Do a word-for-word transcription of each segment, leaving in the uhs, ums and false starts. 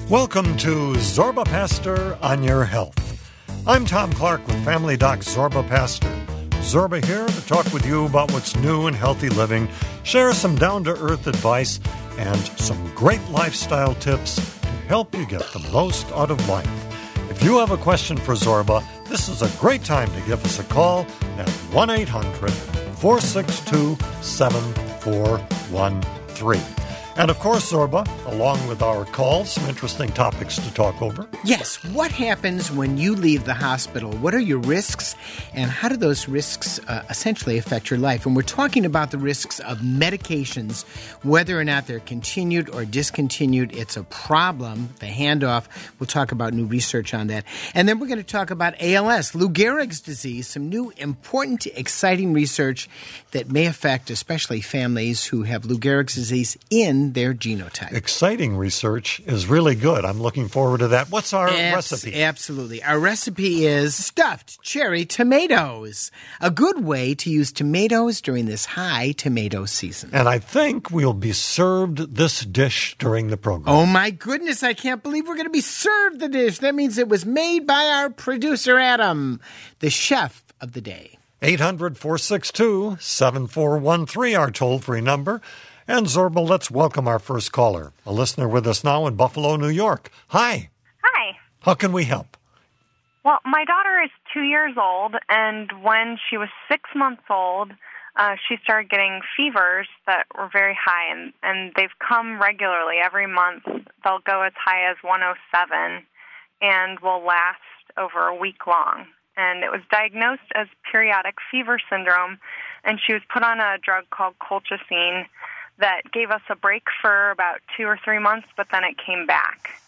Welcome to Zorba Pastor on Your Health. I'm Tom Clark with Family Doc Zorba Pastor. Zorba here to talk with you about what's new in healthy living, share some down-to-earth advice, and some great lifestyle tips to help you get the most out of life. If you have a question for Zorba, this is a great time to give us a call at one eight hundred four six two seven four one three. And of course, Zorba, along with our calls, some interesting topics to talk over. Yes, what happens when you leave the hospital? What are your risks, and how do those risks uh, essentially affect your life? And we're talking about the risks of medications, whether or not they're continued or discontinued. It's a problem, the handoff. We'll talk about new research on that. And then we're going to talk about A L S, Lou Gehrig's disease, some new important, exciting research that may affect especially families who have Lou Gehrig's disease in their genotype. Exciting research is really good. I'm looking forward to that. What's our Abs- recipe? Absolutely. Our recipe is stuffed cherry tomatoes. A good way to use tomatoes during this high tomato season. And I think we'll be served this dish during the program. Oh my goodness, I can't believe we're going to be served the dish. That means it was made by our producer, Adam, the chef of the day. eight hundred four six two seven four one three, our toll-free number. And Zorba, let's welcome our first caller, a listener with us now in Buffalo, New York. Hi. Hi. How can we help? Well, my daughter is two years old, and when she was six months old, uh, she started getting fevers that were very high, and, and they've come regularly. Every month they'll go as high as one oh seven and will last over a week long. And it was diagnosed as periodic fever syndrome, and she was put on a drug called colchicine that gave us a break for about two or three months, but then it came back.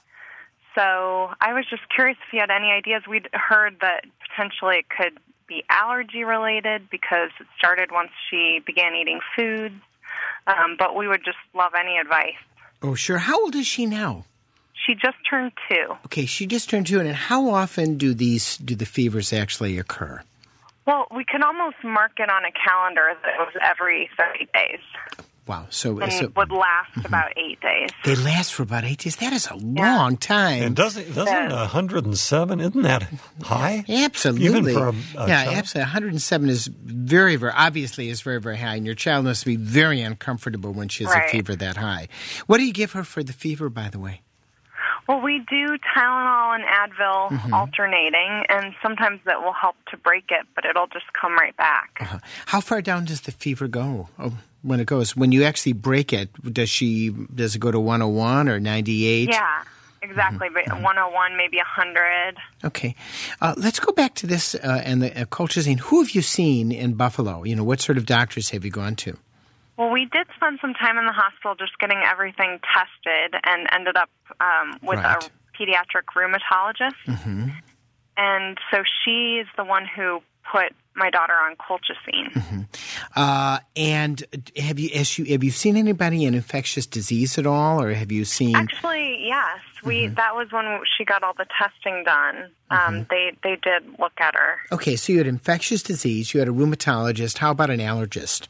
So I was just curious if you had any ideas. We'd heard that potentially it could be allergy-related because it started once she began eating foods, um, but we would just love any advice. Oh, sure. How old is she now? She just turned two. Okay, she just turned two. And how often do these do the fevers actually occur? Well, we can almost mark it on a calendar that it was every thirty days. Wow. So, and so would last mm-hmm. about eight days. They last for about eight days. That is a long yeah. time. And doesn't, doesn't yeah. one hundred seven, isn't that high? Absolutely. Even for a, a yeah, child? absolutely. one hundred seven is very, very, obviously is very, very high. And your child must be very uncomfortable when she has right. a fever that high. What do you give her for the fever, by the way? Well, we do Tylenol and Advil mm-hmm. alternating, and sometimes that will help to break it, but it'll just come right back. Uh-huh. How far down does the fever go oh, when it goes? When you actually break it, does she does it go to one oh one or ninety-eight? Yeah, exactly. Mm-hmm. one oh one, maybe one hundred. Okay. Uh, let's go back to this uh, and the uh, colchicine. Who have you seen in Buffalo? You know, what sort of doctors have you gone to? Well, we did spend some time in the hospital just getting everything tested and ended up um, with right. a pediatric rheumatologist. Mm-hmm. And so she is the one who put my daughter on colchicine. Mm-hmm. Uh, and have you, has you have you seen anybody in infectious disease at all, or have you seen? Actually, yes. We mm-hmm. that was when she got all the testing done. Um, mm-hmm. They they did look at her. Okay, so you had infectious disease. You had a rheumatologist. How about an allergist?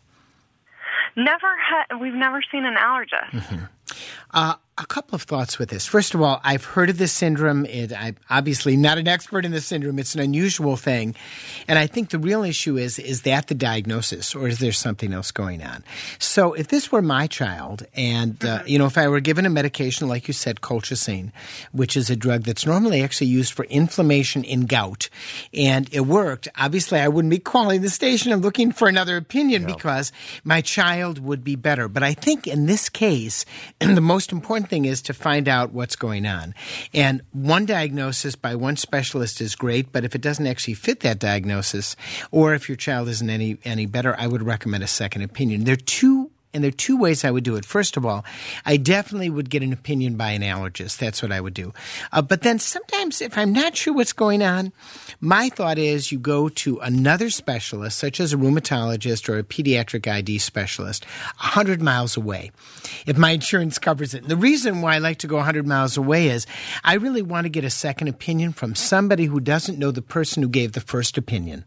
Never had. We've never seen an allergist. Mm-hmm. Uh, a couple of thoughts with this. First of all, I've heard of this syndrome. It, I'm obviously not an expert in this syndrome. It's an unusual thing. And I think the real issue is, is that the diagnosis, or is there something else going on? So if this were my child and, mm-hmm. uh, you know, if I were given a medication, like you said, colchicine, which is a drug that's normally actually used for inflammation in gout, and it worked, obviously I wouldn't be calling the station and looking for another opinion no. because my child would be better. But I think in this case, the most important thing is to find out what's going on. And one diagnosis by one specialist is great, but if it doesn't actually fit that diagnosis, or if your child isn't any any better, I would recommend a second opinion. There are two And there are two ways I would do it. First of all, I definitely would get an opinion by an allergist. That's what I would do. Uh, but then sometimes if I'm not sure what's going on, my thought is you go to another specialist, such as a rheumatologist or a pediatric I D specialist, one hundred miles away, if my insurance covers it. And the reason why I like to go one hundred miles away is I really want to get a second opinion from somebody who doesn't know the person who gave the first opinion.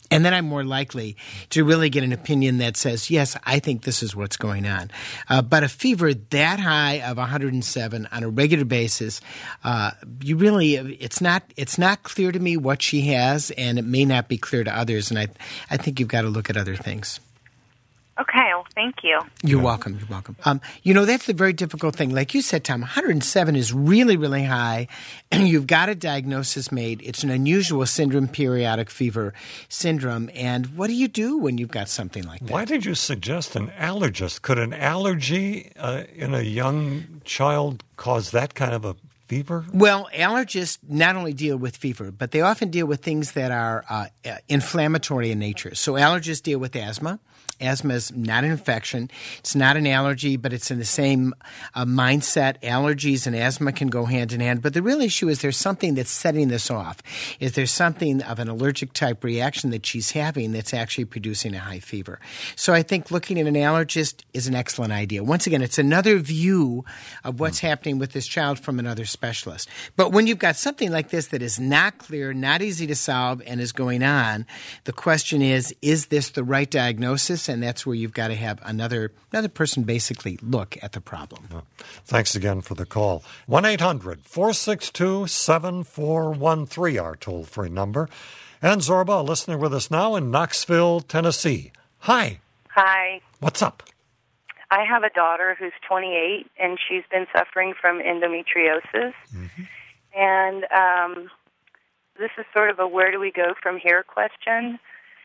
And then I'm more likely to really get an opinion that says, yes, I think this is what's going on. Uh, but a fever that high of one hundred seven on a regular basis, uh, you really, it's not, it's not clear to me what she has, and it may not be clear to others. And I, I think you've got to look at other things. Okay, well, thank you. You're welcome. You're welcome. Um, you know, that's the very difficult thing. Like you said, Tom, one hundred seven is really, really high, and you've got a diagnosis made. It's an unusual syndrome, periodic fever syndrome. And what do you do when you've got something like that? Why did you suggest an allergist? Could an allergy uh, in a young child cause that kind of a fever? Well, allergists not only deal with fever, but they often deal with things that are uh, inflammatory in nature. So allergists deal with asthma. Asthma is not an infection. It's not an allergy, but it's in the same uh, mindset. Allergies and asthma can go hand in hand. But the real issue is there's something that's setting this off. Is there something of an allergic type reaction that she's having that's actually producing a high fever? So I think looking at an allergist is an excellent idea. Once again, it's another view of what's mm-hmm. happening with this child from another specialist. But when you've got something like this that is not clear, not easy to solve, and is going on, the question is, is this the right diagnosis? And that's where you've got to have another another person basically look at the problem. Oh, thanks again for the call. one eight hundred four six two seven four one three, our toll-free number. And Zorba, a listener with us now in Knoxville, Tennessee. Hi. Hi. What's up? I have a daughter who's twenty-eight, and she's been suffering from endometriosis. Mm-hmm. And um, this is sort of a where do we go from here question.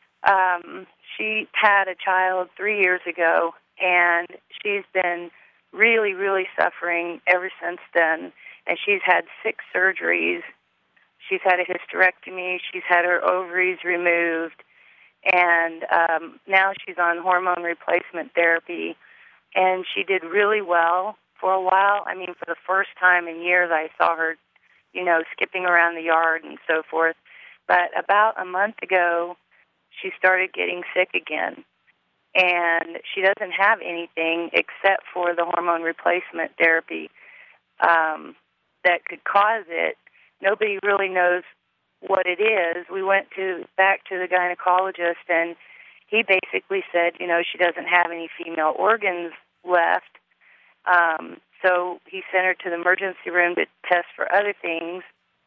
Um, she had a child three years ago, and she's been really, really suffering ever since then. And she's had six surgeries. She's had a hysterectomy. She's had her ovaries removed. And um, now she's on hormone replacement therapy. And she did really well for a while. I mean, for the first time in years, I saw her, you know, skipping around the yard and so forth. But about a month ago, she started getting sick again. And she doesn't have anything except for the hormone replacement therapy um, that could cause it. Nobody really knows what it is. We went to back to the gynecologist, and he basically said, you know, she doesn't have any female organs left. Um, so he sent her to the emergency room to test for other things.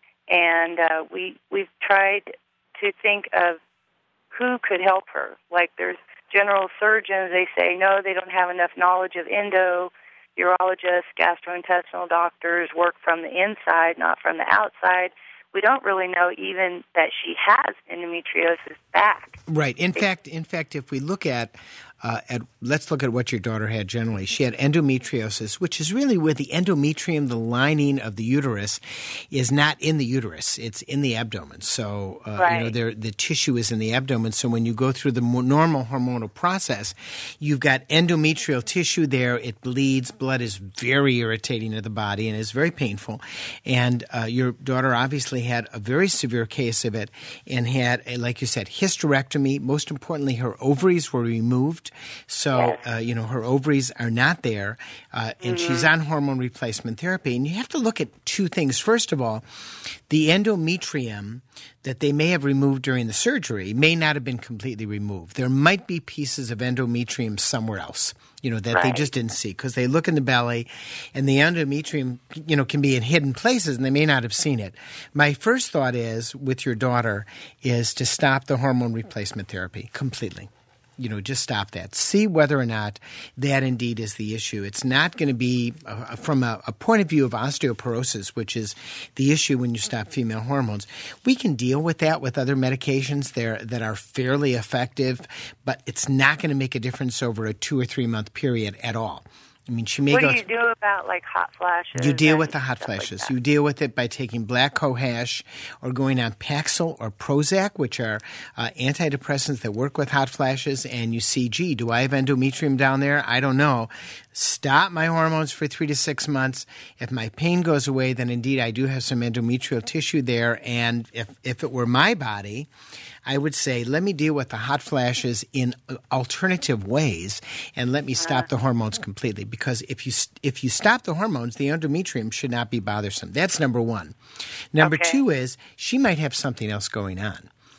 And uh, we, we've tried to think of who could help her. Like there's general surgeons, they say, no, they don't have enough knowledge of endo. Urologists, gastrointestinal doctors work from the inside, not from the outside. We don't really know even that she has endometriosis back. Right. In fact, in fact, if we look at, uh, at let's look at what your daughter had generally. She had endometriosis, which is really where the endometrium, the lining of the uterus, is not in the uterus. It's in the abdomen. So, uh, right. you know, there, the tissue is in the abdomen. So when you go through the more normal hormonal process, you've got endometrial tissue there. It bleeds. Blood is very irritating to the body and is very painful. And uh, your daughter obviously had a very severe case of it and had, a, like you said, hysterectomy. Most importantly, her ovaries were removed. So, yes. uh, you know, her ovaries are not there, uh, and mm-hmm. she's on hormone replacement therapy. And you have to look at two things. First of all, the endometrium that they may have removed during the surgery may not have been completely removed. There might be pieces of endometrium somewhere else, you know, that right. they just didn't see because they look in the belly and the endometrium, you know, can be in hidden places and they may not have seen it. My first thought is with your daughter is to stop the hormone replacement therapy completely. You know, just stop that. See whether or not that indeed is the issue. It's not going to be uh, from a, a point of view of osteoporosis, which is the issue when you stop female hormones. We can deal with that with other medications there that are fairly effective, but it's not going to make a difference over a two or three month period at all. I mean, she may what go. What do you th- do about like hot flashes? You deal with the hot flashes. Like you deal with it by taking black cohash or going on Paxil or Prozac, which are uh, antidepressants that work with hot flashes. And you see, gee, do I have endometrium down there? I don't know. Stop my hormones for three to six months. If my pain goes away, then indeed I do have some endometrial tissue there. And if, if it were my body, I would say, let me deal with the hot flashes in alternative ways and let me stop the hormones completely. Because if you if you stop the hormones, the endometrium should not be bothersome. That's number one. Number okay. two is she might have something else going on.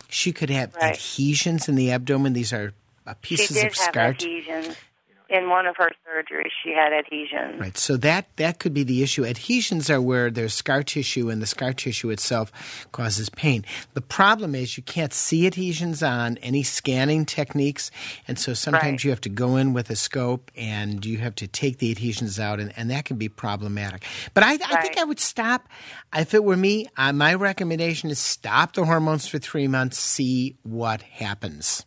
She could have Right. adhesions in the abdomen. These are uh, pieces she did of scar. have adhesions. In one of her surgeries, she had adhesions. Right. So that, that could be the issue. Adhesions are where there's scar tissue, and the scar tissue itself causes pain. The problem is you can't see adhesions on any scanning techniques, and so sometimes Right. you have to go in with a scope and you have to take the adhesions out, and, and that can be problematic. But I, I think Right. I would stop. If it were me, uh, my recommendation is stop the hormones for three months, see what happens.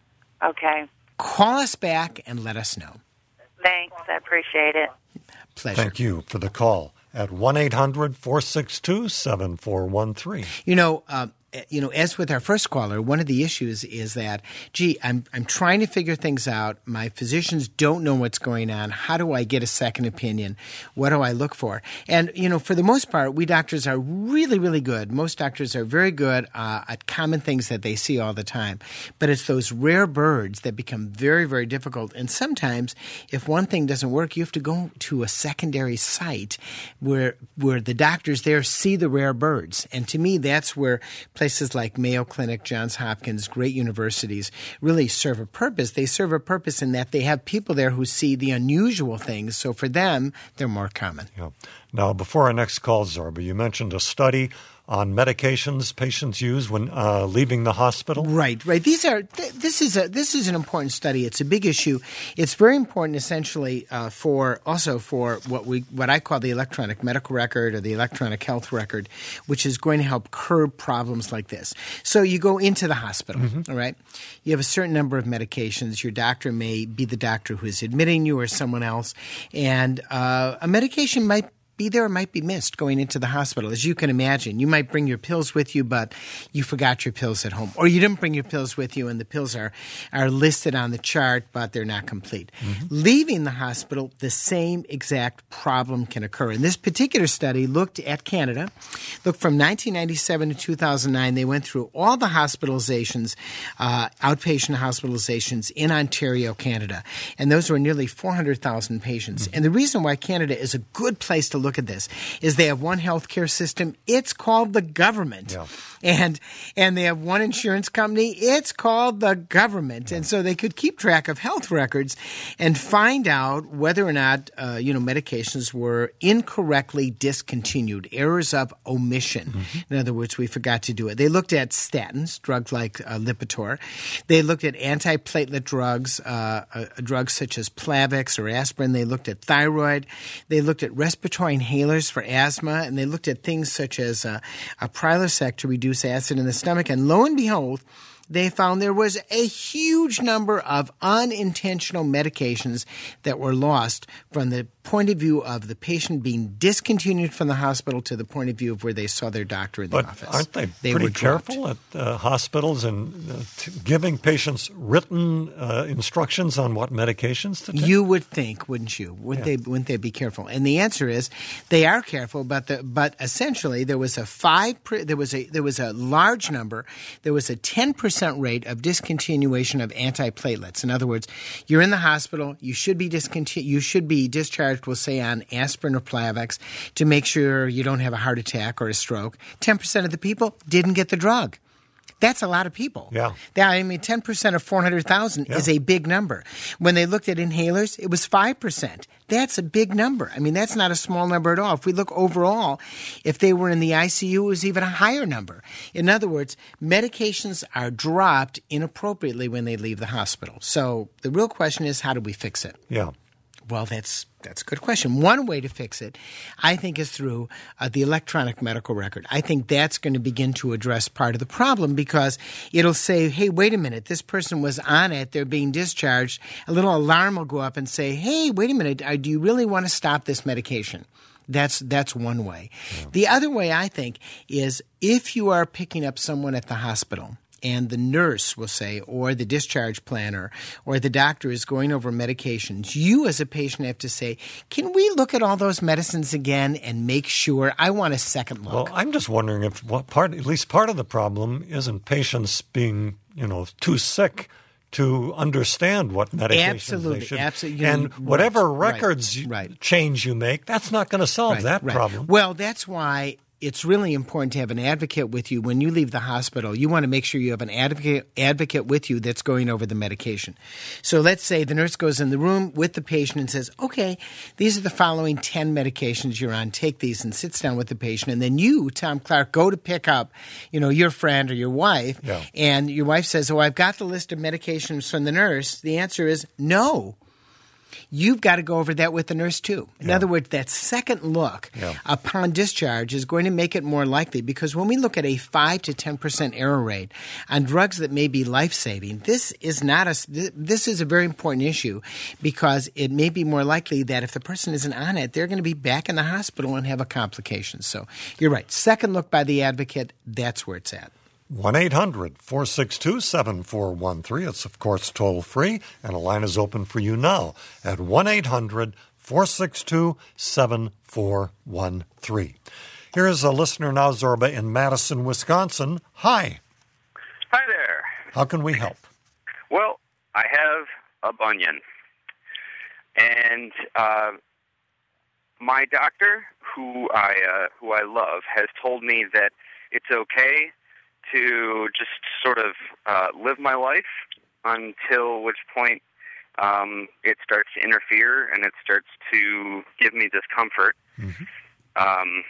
Okay. Call us back and let us know. Thanks. I appreciate it. Pleasure. Thank you for the call at one eight hundred four six two seven four one three. You know, uh, you know, as with our first caller, one of the issues is that, gee, I'm I'm trying to figure things out. My physicians don't know what's going on. How do I get a second opinion? What do I look for? And, you know, for the most part, we doctors are really, really good. Most doctors are very good uh, at common things that they see all the time. But it's those rare birds that become very, very difficult. And sometimes if one thing doesn't work, you have to go to a secondary site where where the doctors there see the rare birds. And to me, that's where places like Mayo Clinic, Johns Hopkins, great universities really serve a purpose. They serve a purpose in that they have people there who see the unusual things. So for them, they're more common. Yeah. Now, before our next call, Zorba, you mentioned a study on medications patients use when uh, leaving the hospital. Right, right. These are th- this is a this is an important study. It's a big issue. It's very important, essentially, uh, for also for what we what I call the electronic medical record or the electronic health record, which is going to help curb problems like this. So you go into the hospital, mm-hmm. all right? You have a certain number of medications. Your doctor may be the doctor who is admitting you or someone else, and uh, a medication might be there or might be missed going into the hospital. As you can imagine, you might bring your pills with you, but you forgot your pills at home. Or you didn't bring your pills with you, and the pills are, are listed on the chart, but they're not complete. Mm-hmm. Leaving the hospital, the same exact problem can occur. And this particular study looked at Canada. Look, from nineteen ninety-seven to two thousand nine, they went through all the hospitalizations, uh, outpatient hospitalizations in Ontario, Canada. And those were nearly four hundred thousand patients. Mm-hmm. And the reason why Canada is a good place to look at this is they have one healthcare system. It's called the government. Yeah. And and they have one insurance company. It's called the government. Yeah. And so they could keep track of health records and find out whether or not, uh, you know, medications were incorrectly discontinued, errors of omission. Mm-hmm. In other words, we forgot to do it. They looked at statins, drugs like uh, Lipitor. They looked at antiplatelet drugs, uh, uh, drugs such as Plavix or aspirin. They looked at thyroid. They looked at respiratory inhalers for asthma, and they looked at things such as uh, a Prilosec to reduce acid in the stomach. And lo and behold, they found there was a huge number of unintentional medications that were lost from the point of view of the patient being discontinued from the hospital to the point of view of where they saw their doctor in the but office. Aren't they, they pretty were careful at uh, hospitals in uh, t- giving patients written uh, instructions on what medications to take? You would think, wouldn't you? Wouldn't yeah. they? Wouldn't they be careful? And the answer is they are careful, but the, but essentially there was a five there was a there was a large number. There was a ten percent rate of discontinuation of antiplatelets. In other words, you're in the hospital, you should be discontinu- you should be discharged, we'll say, on aspirin or Plavix to make sure you don't have a heart attack or a stroke. ten percent of the people didn't get the drug. That's a lot of people. Yeah. That, I mean, ten percent of four hundred thousand yeah. is a big number. When they looked at inhalers, it was five percent. That's a big number. I mean, that's not a small number at all. If we look overall, if they were in the I C U, it was even a higher number. In other words, medications are dropped inappropriately when they leave the hospital. So the real question is, how do we fix it? Yeah. Well, that's that's a good question. One way to fix it, I think, is through uh, the electronic medical record. I think that's going to begin to address part of the problem because it'll say, hey, wait a minute, this person was on it, they're being discharged. A little alarm will go up and say, hey, wait a minute, uh, do you really want to stop this medication? That's that's one way. Yeah. The other way, I think, is if you are picking up someone at the hospital and the nurse will say, or the discharge planner, or the doctor is going over medications, you as a patient have to say, can we look at all those medicines again and make sure? I want a second look. Well, I'm just wondering if what part, at least part of the problem isn't patients being, you know, too sick to understand what medications absolutely, they should. Absolutely. And whatever right, records right, right. change you make, that's not going to solve right, that right. problem. Well, that's why it's really important to have an advocate with you when you leave the hospital. You want to make sure you have an advocate advocate with you that's going over the medication. So let's say the nurse goes in the room with the patient and says, okay, these are the following ten medications you're on. Take these, and sits down with the patient. And then you, Tom Clark, go to pick up, you know, your friend or your wife. Yeah. And your wife says, oh, I've got the list of medications from the nurse. The answer is no. You've got to go over that with the nurse too. In Yeah. other words, that second look Yeah. upon discharge is going to make it more likely, because when we look at a five to ten percent error rate on drugs that may be life-saving, this is not a this is a very important issue, because it may be more likely that if the person isn't on it, they're going to be back in the hospital and have a complication. So you're right. Second look by the advocate, that's where it's at. one eight hundred four six two seven four one three. It's, of course, toll-free, and a line is open for you now at one eight hundred four six two seven four one three. Here is a listener now, Zorba, in Madison, Wisconsin. Hi. Hi there. How can we help? Well, I have a bunion, and uh, my doctor, who I uh, who I love, has told me that it's okay to just sort of uh, live my life until which point um, it starts to interfere and it starts to give me discomfort. Mm-hmm. Um,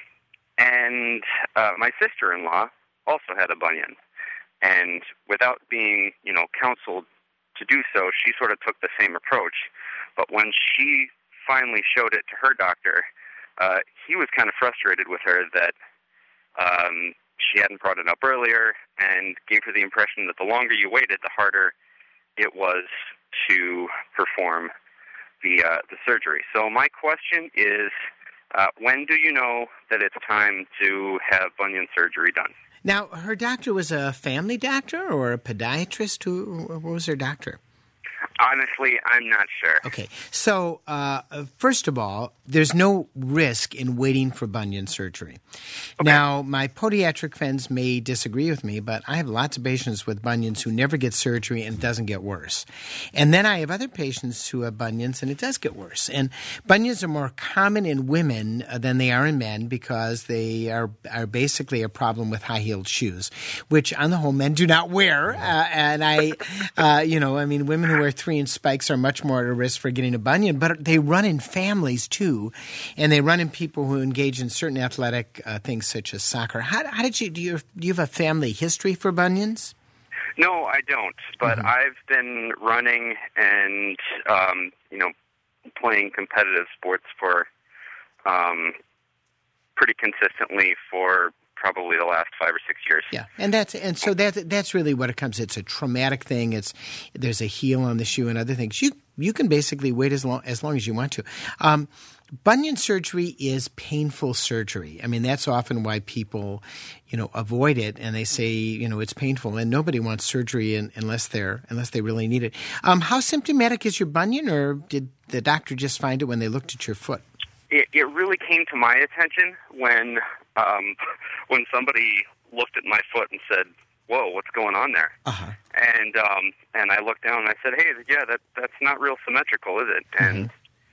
and uh, my sister-in-law also had a bunion, and without being, you know, counseled to do so, she sort of took the same approach. But when she finally showed it to her doctor, uh, he was kind of frustrated with her that um, she hadn't brought it up earlier, and gave her the impression that the longer you waited, the harder it was to perform the uh, the surgery. So my question is, uh, when do you know that it's time to have bunion surgery done? Now, her doctor was a family doctor or a podiatrist? Who, what was her doctor? Honestly, I'm not sure. Okay. So, uh, first of all, there's no risk in waiting for bunion surgery. Okay. Now, my podiatric friends may disagree with me, but I have lots of patients with bunions who never get surgery and it doesn't get worse. And then I have other patients who have bunions and it does get worse. And bunions are more common in women than they are in men, because they are, are basically a problem with high-heeled shoes, which on the whole men do not wear. Uh, and I, uh, you know, I mean, women who wear three-inch spikes are much more at a risk for getting a bunion, but they run in families too, and they run in people who engage in certain athletic uh, things such as soccer. How, how did you do? You do you have a family history for bunions? No, I don't. But Mm-hmm. I've been running and um, you know, playing competitive sports for um, pretty consistently for probably the last five or six years. Yeah, and that's and so that that's really what it comes. It's a traumatic thing. It's there's a heel on the shoe and other things. You you can basically wait as long as long as you want to. Um, bunion surgery is painful surgery. I mean, that's often why people, you know, avoid it, and they say, you know, it's painful, and nobody wants surgery in, unless they're unless they really need it. Um, how symptomatic is your bunion, or did the doctor just find it when they looked at your foot? It, it really came to my attention when um, when somebody looked at my foot and said, "Whoa, what's going on there?" Uh-huh. And um, and I looked down and I said, "Hey, yeah, that that's not real symmetrical, is it?" And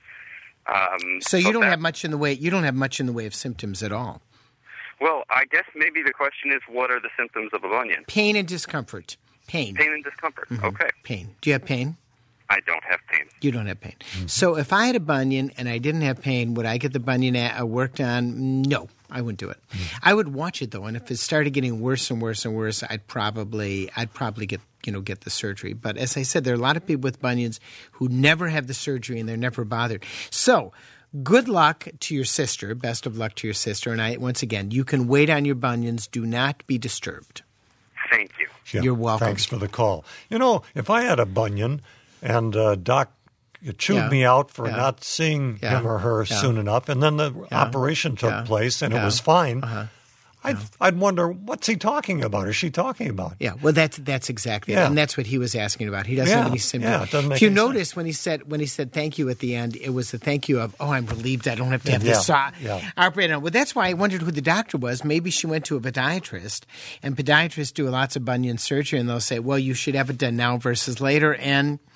um, So you don't that, have much in the way you don't have much in the way of symptoms at all. Well, I guess maybe the question is, what are the symptoms of a bunion? Pain and discomfort. Pain. Pain and discomfort. Mhm. Okay. Pain. Do you have pain? I don't have pain. You don't have pain. So if I had a bunion and I didn't have pain, would I get the bunion a- uh, worked on? No, I wouldn't do it. I would watch it though, and if it started getting worse and worse and worse, I'd probably I'd probably get you know get the surgery. But as I said, there are a lot of people with bunions who never have the surgery and they're never bothered. So good luck to your sister. Best of luck to your sister. And I once again, you can wait on your bunions. Do not be disturbed. Thank you. Yeah, You're welcome. Thanks for the call. You know, if I had a bunion and uh, Doc chewed Yeah. me out for Yeah. not seeing Yeah. him or her Yeah. soon enough, and then the Yeah. operation took Yeah. place and Yeah. it was fine, Uh-huh. I'd, I'd wonder, what's he talking about? Is she talking about? Yeah, well, that's that's exactly it, Yeah. and that's what he was asking about. He doesn't Yeah, have any symptoms. yeah, it doesn't make if you any notice sense. when he said when he said thank you at the end, it was the thank you of oh, I'm relieved I don't have to have Yeah, this saw yeah. operated on. Well, that's why I wondered who the doctor was. Maybe she went to a podiatrist, and podiatrists do lots of bunion surgery, and they'll say, well, you should have it done now versus later, and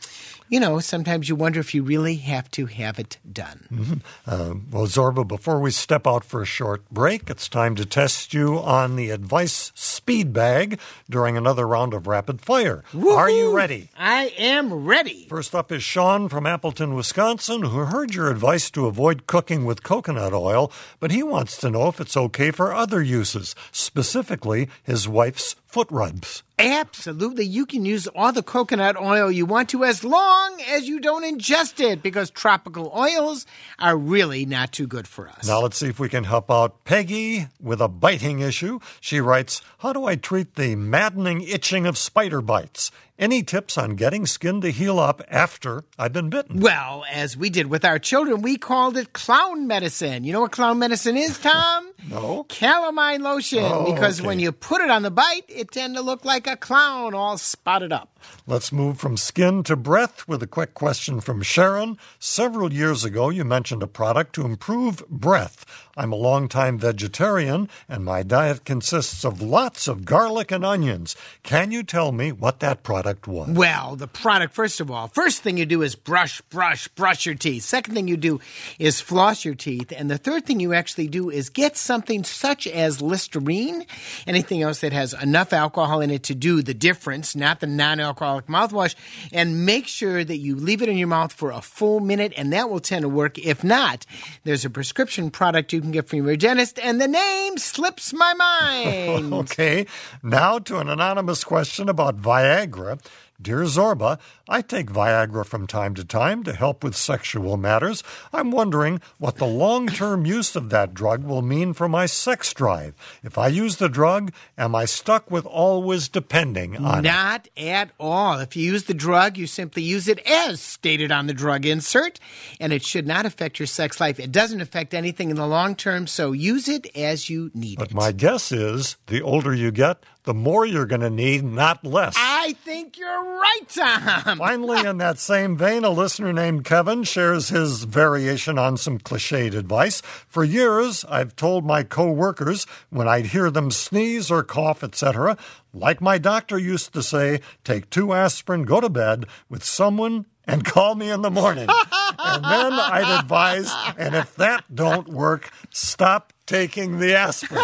you know, sometimes you wonder if you really have to have it done. Mm-hmm. Uh, well, Zorba, before we step out for a short break, it's time to test you on the Advice Speed Bag during another round of Rapid Fire. Woo-hoo! Are you ready? I am ready. First up is Sean from Appleton, Wisconsin, who heard your advice to avoid cooking with coconut oil, but he wants to know if it's okay for other uses, specifically his wife's foot rubs. Absolutely. You can use all the coconut oil you want to as long as you don't ingest it, because tropical oils are really not too good for us. Now let's see if we can help out Peggy with a biting issue. She writes, how do I treat the maddening itching of spider bites? Any tips on getting skin to heal up after I've been bitten? Well, as we did with our children, we called it clown medicine. You know what clown medicine is, Tom? No. Calamine lotion, Oh, because okay. when you put it on the bite, it tends to look like a clown all spotted up. Let's move from skin to breath with a quick question from Sharon. Several years ago, you mentioned a product to improve breath. I'm a longtime vegetarian, and my diet consists of lots of garlic and onions. Can you tell me what that product was? Well, the product, first of all, first thing you do is brush, brush, brush your teeth. Second thing you do is floss your teeth. And the third thing you actually do is get something such as Listerine, anything else that has enough alcohol in it to do the difference, not the non-alcoholic mouthwash, and make sure that you leave it in your mouth for a full minute, and that will tend to work. If not, there's a prescription product you can get from your dentist, and the name slips my mind. Okay, now to an anonymous question about Viagra. Dear Zorba, I take Viagra from time to time to help with sexual matters. I'm wondering what the long-term use of that drug will mean for my sex drive. If I use the drug, am I stuck with always depending on Not it? at all. If you use the drug, you simply use it as stated on the drug insert, and it should not affect your sex life. It doesn't affect anything in the long term, so use it as you need But it. my guess is the older you get, the more you're going to need, not less. I think you're right, Tom. Finally, in that same vein, a listener named Kevin shares his variation on some cliched advice. For years, I've told my co-workers when I'd hear them sneeze or cough, et cetera, like my doctor used to say, take two aspirin, go to bed with someone, and call me in the morning. And then I'd advise, and if that don't work, stop taking the aspirin.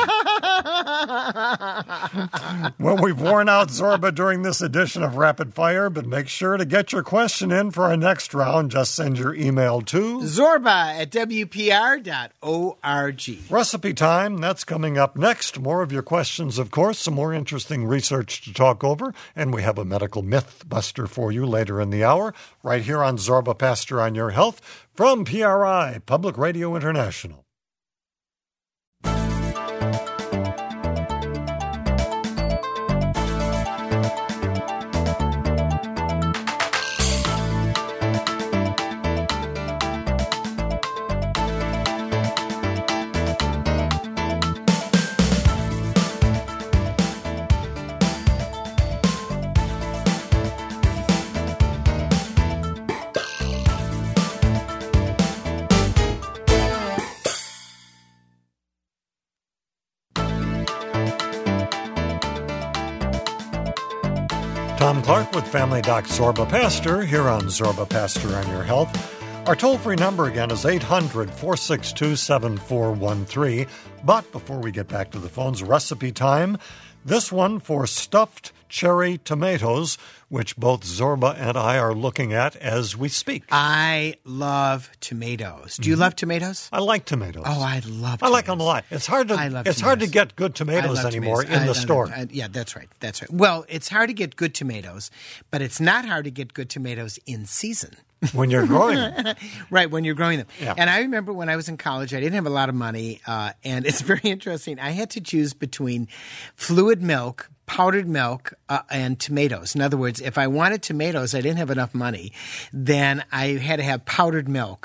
Well, we've worn out Zorba during this edition of Rapid Fire, but make sure to get your question in for our next round. Just send your email to Zorba at W P R dot org. Recipe Time. That's coming up next. More of your questions, of course, some more interesting research to talk over, and we have a medical myth buster for you later in the hour, right here on Zorba Pastor on Your Health from P R I, Public Radio International. Tom Clark with Family Doc Zorba Pastor here on Zorba Pastor on Your Health. Our toll-free number again is eight hundred, four six two, seven four one three. But before we get back to the phones, recipe time. This one for stuffed cherry tomatoes, which both Zorba and I are looking at as we speak. I love tomatoes. Do you mm-hmm. love tomatoes? I like tomatoes. Oh, I love tomatoes. I like them a lot. It's hard to I love it's tomatoes. hard to get good tomatoes anymore tomatoes. in I, the I, store. I, I, yeah, that's right. That's right. Well, it's hard to get good tomatoes, but it's not hard to get good tomatoes in season. When you're growing them. Right, when you're growing them. Yeah. And I remember when I was in college, I didn't have a lot of money, uh, and it's very interesting. I had to choose between fluid milk, powdered milk, uh, and tomatoes. In other words, if I wanted tomatoes, I didn't have enough money, then I had to have powdered milk.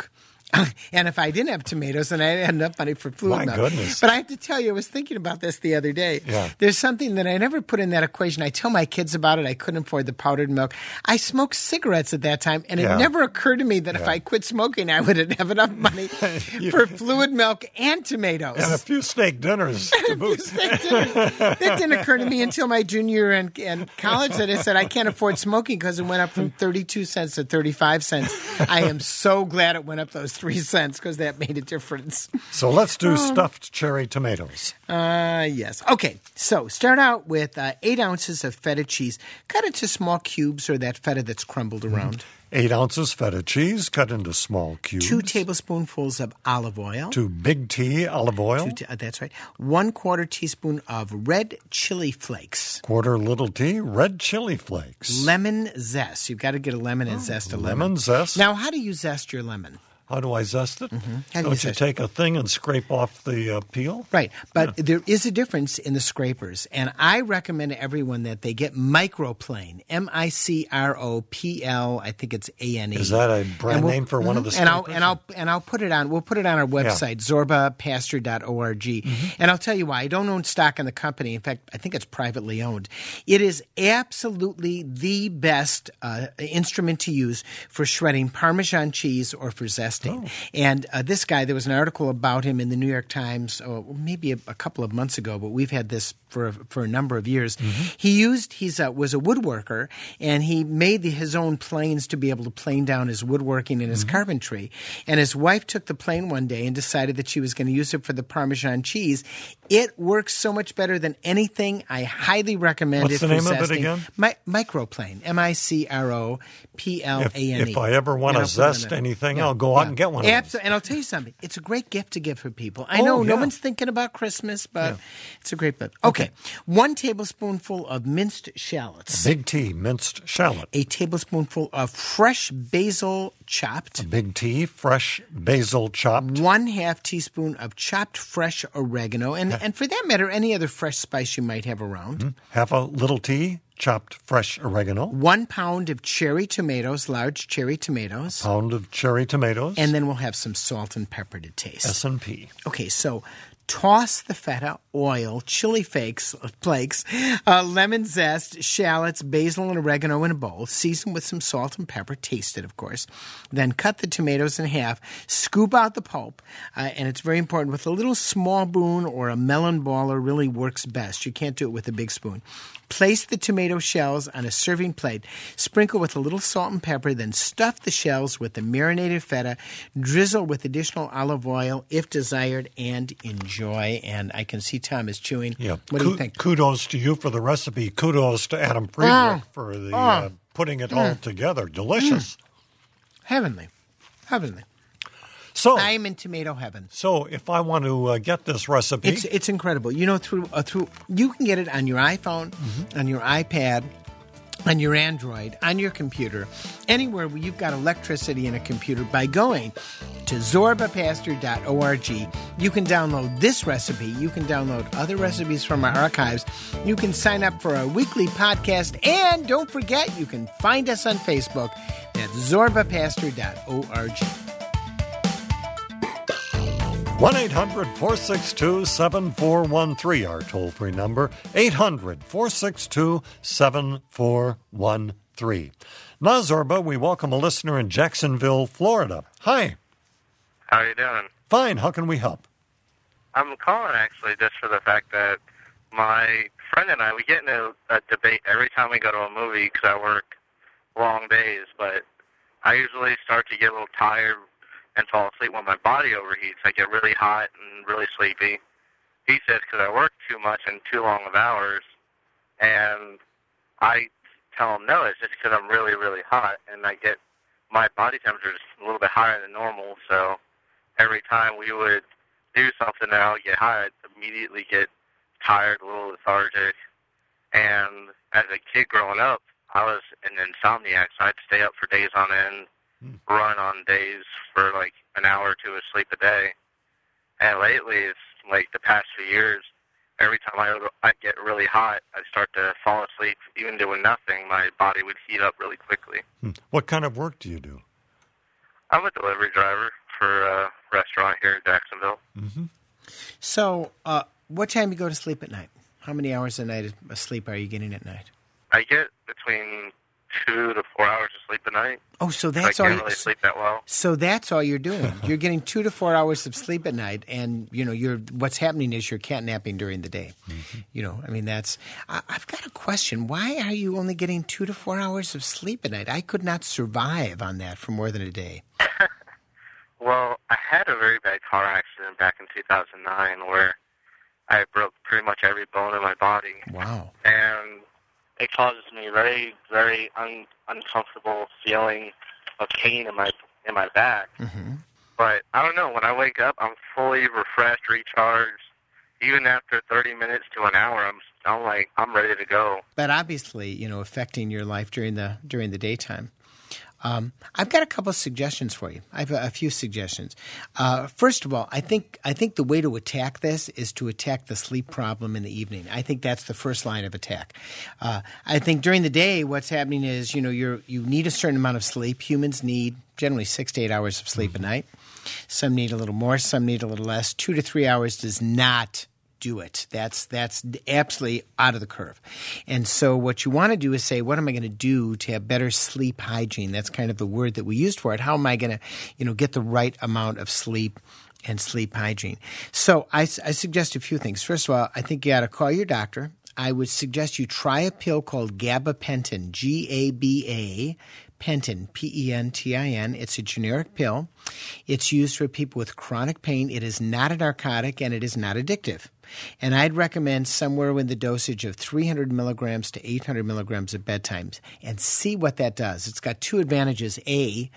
And if I didn't have tomatoes, then I'd had enough money for fluid My milk. goodness. But I have to tell you, I was thinking about this the other day. Yeah. There's something that I never put in that equation. I tell my kids about it. I couldn't afford the powdered milk. I smoked cigarettes at that time, and it Yeah. never occurred to me that if Yeah. I quit smoking, I would have enough money for fluid milk and tomatoes. And a few steak dinners to boot. That didn't, that didn't occur to me until my junior year in, in college that I said I can't afford smoking because it went up from thirty-two cents to thirty-five cents. I am so glad it went up those three cents because that made a difference. So let's do stuffed cherry tomatoes. Uh, yes. Okay, so start out with uh, eight ounces of feta cheese. Cut it to small cubes or that feta that's crumbled around. Eight ounces feta cheese cut into small cubes. Two tablespoonfuls of olive oil. Two big tea olive oil. Two ta- uh, that's right. One quarter teaspoon of red chili flakes. Quarter little tea red chili flakes. Lemon zest. You've got to get a lemon and zest a lemon. Lemon zest. Now, how do you zest your lemon? How do I zest it? How do you Don't you zest take a thing and scrape off the uh, peel? Right, but there is a difference in the scrapers, and I recommend to everyone that they get Microplane, M I C R O P L. I think it's A N E. Is that a brand And we'll- name for one of the mhm, and I'll scrapers? and I'll and I'll put it on. We'll put it on our website, zorba pastor dot org. Mm-hmm. And I'll tell you why. I don't own stock in the company. In fact, I think it's privately owned. It is absolutely the best uh, instrument to use for shredding Parmesan cheese or for zesting. Oh. And uh, this guy, there was an article about him in the New York Times, oh, maybe a, a couple of months ago, but we've had this for for a number of years. Mm-hmm. He used he's a, was a woodworker, and he made the, his own planes to be able to plane down his woodworking and his Mm-hmm. carpentry. And his wife took the plane one day and decided that she was going to use it for the Parmesan cheese. It works so much better than anything. I highly recommend What's it the for name of it zesting. again? Mi- Microplane, M I C R O P L A N E. If, if I ever want And to I'll put it zest in a- anything, yeah, I'll go out yeah. and get one of those. Absolutely. And I'll tell you something. It's a great gift to give for people. I Oh, know no yeah. one's thinking about Christmas, but it's a great gift. Okay. One tablespoonful of minced shallots. Big tea minced shallot. A tablespoonful of fresh basil chopped. Big tea fresh basil chopped. One half teaspoon of chopped fresh oregano. And, and for that matter, any other fresh spice you might have around. Half a little tea chopped fresh oregano. One pound of cherry tomatoes, large cherry tomatoes. Pound of cherry tomatoes. And then we'll have some salt and pepper to taste. S and P. Okay, so toss the feta, oil, chili flakes, flakes, uh, lemon zest, shallots, basil, and oregano in a bowl. Season with some salt and pepper. Taste it, of course. Then cut the tomatoes in half. Scoop out the pulp. Uh, and it's very important. With a little small spoon or a melon baller really works best. You can't do it with a big spoon. Place the tomato shells on a serving plate. Sprinkle with a little salt and pepper. Then stuff the shells with the marinated feta. Drizzle with additional olive oil if desired, and enjoy. And I can see Tom is chewing. Yeah. What do Ku- you think? Kudos to you for the recipe. Kudos to Adam Friedrich Oh. for the Oh. uh, putting it all together. Delicious. Heavenly. Heavenly. So, I'm in tomato heaven. so if I want to uh, get this recipe, It's it's incredible. You know, through uh, through you can get it on your iPhone, on your iPad, on your Android, on your computer, anywhere where you've got electricity in a computer by going to zorba pastor dot org. You can download this recipe. You can download other recipes from our archives. You can sign up for our weekly podcast. And don't forget, you can find us on Facebook at zorba pastor dot org. one eight hundred four six two seven four one three, our toll-free number, eight hundred four six two seven four one three. Now, Zorba, we welcome a listener in Jacksonville, Florida. Hi. How are you doing? Fine. How can we help? I'm calling actually just for the fact that my friend and I, we get into a debate every time we go to a movie because I work long days, but I usually start to get a little tired and fall asleep when my body overheats. I get really hot and really sleepy. He says because I work too much and too long of hours, and I tell him no, it's just because I'm really, really hot, and I get my body temperature is a little bit higher than normal, so every time we would do something and I would get high, I'd immediately get tired, a little lethargic, and as a kid growing up, I was an insomniac, so I'd stay up for days on end, run on days for like an hour or two of sleep a day. And lately, it's like the past few years, every time I I get really hot, I start to fall asleep. Even doing nothing, my body would heat up really quickly. Hmm. What kind of work do you do? I'm a delivery driver for a restaurant here in Jacksonville. Mm-hmm. So, uh, what time do you go to sleep at night? How many hours a night of sleep are you getting at night? I get between two to four hours of sleep a night. Oh, so that's I all. can't You, really sleep that well. So that's all you're doing. You're getting two to four hours of sleep at night, and you know, you're what's happening is you're catnapping during the day. Mm-hmm. You know, I mean, that's. I, I've got a question. Why are you only getting two to four hours of sleep at night? I could not survive on that for more than a day. Well, I had a very bad car accident back in two thousand nine where I broke pretty much every bone in my body. Wow. And it causes me very, very un- uncomfortable feeling of pain in my in my back. Mm-hmm. But I don't know. When I wake up, I'm fully refreshed, recharged. Even after thirty minutes to an hour, I'm I'm like I'm ready to go. But obviously, you know, affecting your life during the during the daytime. Um, I've got a couple of suggestions for you. I have a, a few suggestions. Uh, first of all, I think I think the way to attack this is to attack the sleep problem in the evening. I think that's the first line of attack. Uh, I think during the day, what's happening is you know you're you need a certain amount of sleep. Humans need generally six to eight hours of sleep a night. Some need a little more. Some need a little less. Two to three hours does not do it. That's that's absolutely out of the curve. And so what you want to do is say, what am I going to do to have better sleep hygiene? That's kind of the word that we used for it. How am I going to, you know, get the right amount of sleep and sleep hygiene? So I, I suggest a few things. First of all, I think you got to call your doctor. I would suggest you try a pill called gabapentin, G A B A, Pentin, P E N T I N. It's a generic pill. It's used for people with chronic pain. It is not a narcotic, and it is not addictive. And I'd recommend somewhere in the dosage of three hundred milligrams to eight hundred milligrams at bedtime, and see what that does. It's got two advantages. A,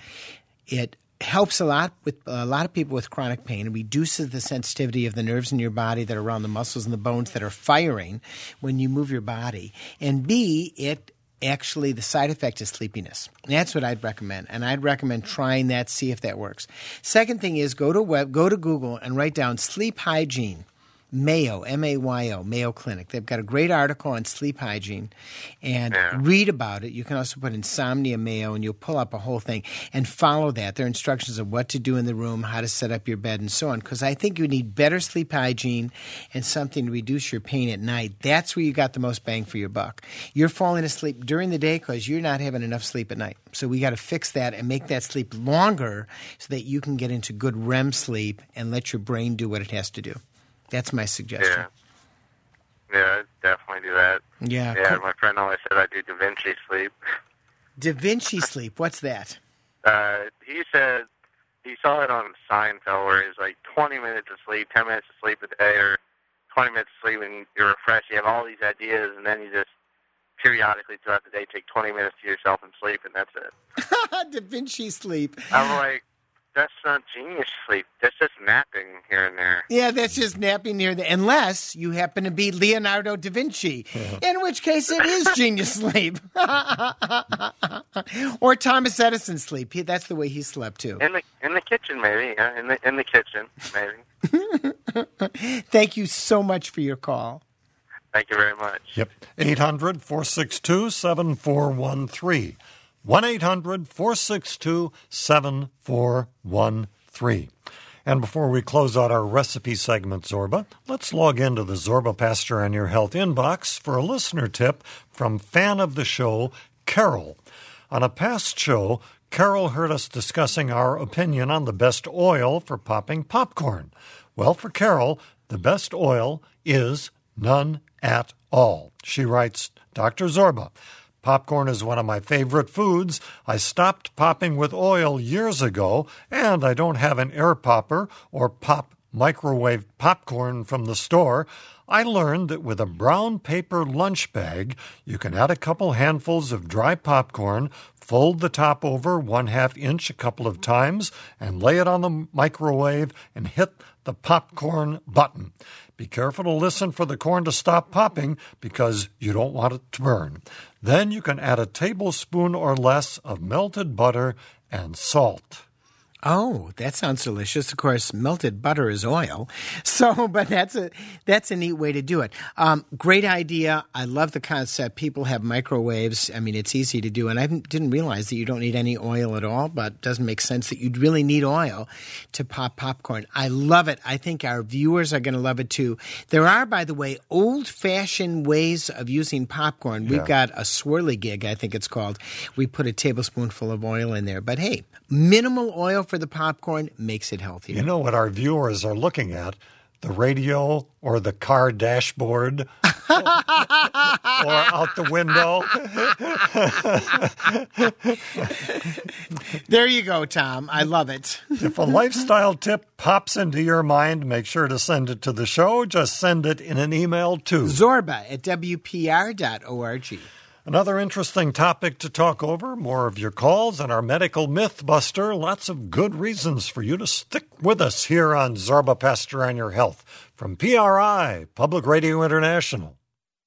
it helps a lot with a lot of people with chronic pain. It reduces the sensitivity of the nerves in your body that are around the muscles and the bones that are firing when you move your body. And B, it actually, the side effect is sleepiness. That's what I'd recommend, and I'd recommend trying that, see if that works. Second thing is go to web, go to Google and write down sleep hygiene. Mayo, M A Y O, Mayo Clinic. They've got a great article on sleep hygiene, and yeah. read about it. You can also put Insomnia Mayo, and you'll pull up a whole thing and follow that. There are instructions of what to do in the room, how to set up your bed, and so on, because I think you need better sleep hygiene and something to reduce your pain at night. That's where you got the most bang for your buck. You're falling asleep during the day because you're not having enough sleep at night. So we got to fix that and make that sleep longer so that you can get into good R E M sleep and let your brain do what it has to do. That's my suggestion. Yeah, yeah, I'd definitely do that. Yeah. Yeah, Cool. my friend always said I do Da Vinci sleep. Da Vinci sleep, what's that? Uh, he said he saw it on Seinfeld where it's like twenty minutes of sleep, ten minutes of sleep a day, or twenty minutes of sleep and you're refreshed. You have all these ideas, and then you just periodically throughout the day take twenty minutes to yourself and sleep, and that's it. Da Vinci sleep. I'm like, that's not genius sleep. That's just napping here and there. Yeah, that's just napping near the, unless you happen to be Leonardo da Vinci, in which case it is genius sleep. Or Thomas Edison sleep. He, that's the way he slept too. In the in the kitchen, maybe. Yeah, in the in the kitchen, maybe. Thank you so much for your call. Thank you very much. Yep. eight hundred, four six two, seven four one three. one eight hundred, four six two, seven four one three. And before we close out our recipe segment, Zorba, let's log into the Zorba Pastor on Your Health inbox for a listener tip from fan of the show, Carol. On a past show, Carol heard us discussing our opinion on the best oil for popping popcorn. Well, for Carol, the best oil is none at all. She writes, Doctor Zorba, popcorn is one of my favorite foods. I stopped popping with oil years ago, and I don't have an air popper or pop microwave popcorn from the store. I learned that with a brown paper lunch bag, you can add a couple handfuls of dry popcorn, fold the top over one half inch a couple of times, and lay it on the microwave and hit the popcorn button. Be careful to listen for the corn to stop popping because you don't want it to burn. Then you can add a tablespoon or less of melted butter and salt. Oh, that sounds delicious. Of course, melted butter is oil. So, but that's a that's a neat way to do it. Um, great idea. I love the concept. People have microwaves. I mean, it's easy to do. And I didn't realize that you don't need any oil at all, but it doesn't make sense that you'd really need oil to pop popcorn. I love it. I think our viewers are going to love it too. There are, by the way, old-fashioned ways of using popcorn. We've Yeah. got a swirly gig, I think it's called. We put a tablespoonful of oil in there. But hey, minimal oil for the popcorn makes it healthier. You know what our viewers are looking at? The radio or the car dashboard or out the window. There you go, Tom. I love it. If a lifestyle tip pops into your mind, make sure to send it to the show. Just send it in an email to Zorba at W P R dot org. Another interesting topic to talk over, more of your calls and our medical myth buster. Lots of good reasons for you to stick with us here on Zorba Pastor on Your Health from P R I, Public Radio International.